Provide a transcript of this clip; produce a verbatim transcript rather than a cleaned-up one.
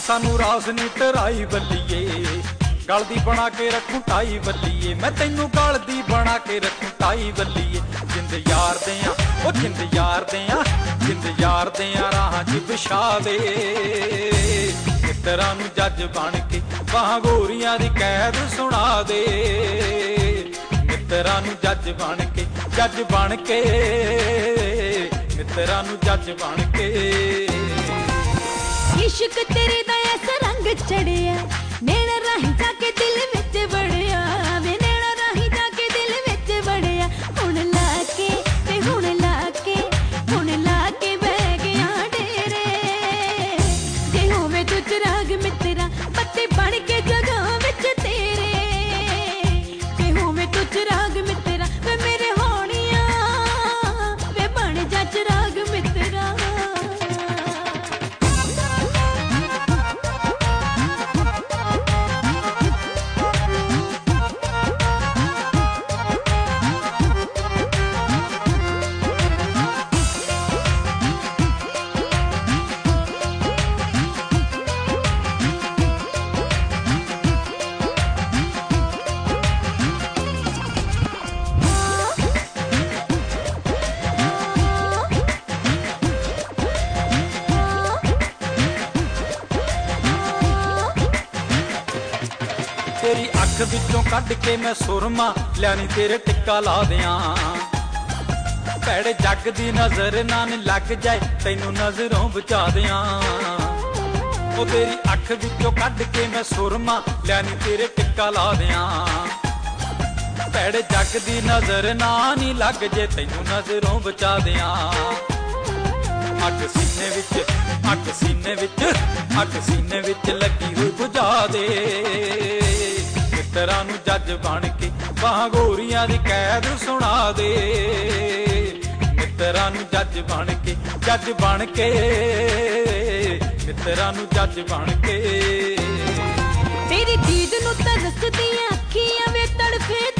सानू रास नी टराई बल्लीए, गल दी बना के रखूं टाई बल्लीए, मैं तैनू गल दी बना के रखूं टाई बल्लीए। जिंद यार देआं ओ जिंद यार देआं, जिंद यार देआं राहां च बिछा दे, मित्तरां नू जज बन के बाहां गोरियां दी कैद सुना दे, मित्तरां नू जज बन के जज बन के, मित्तरां नू जज बन के। इश्क तेरे दा ऐसा रंग चढ़िया, नैना राही जाके दिल विच बड़िया, वे नैना राही जाके दिल विच बड़िया। हुण लाके ते हुण लाके हुण लाके बह गया डेरे, जे होवे तू चिराग मित्तरा बत्ती बन के जगह विच तेरे, जे होवे तू चिराग मित्तरा वे मेरे होनिया, वे बन जा चिराग मित्तरा। तेरी अख विचों कढ़ के मैं सुरमा लियानी तेरे टिक्का ला दियां, भैड़े जग दी नजर ना लग जाए तैनू नजरों बचा दियां। ओ तेरी अख विचों कढ़ के मैं सुरमा लियानी तेरे टिक्का ला दियां, भैड़े जग दी नजर ना नी लग जाए तैनू नजरों बचा दियां। अग सीने विच अग सीने विच अग सीने विच लगी हुई बुझा दे, मित्तरां नू जज बन के बाहां गोरियां दी कैद सुना दे, मित्तरां नू जज बन के जज बन के, मित्तरां नू जज बन के। तेरी चीज नू तरसदियां अखियां वे तड़फे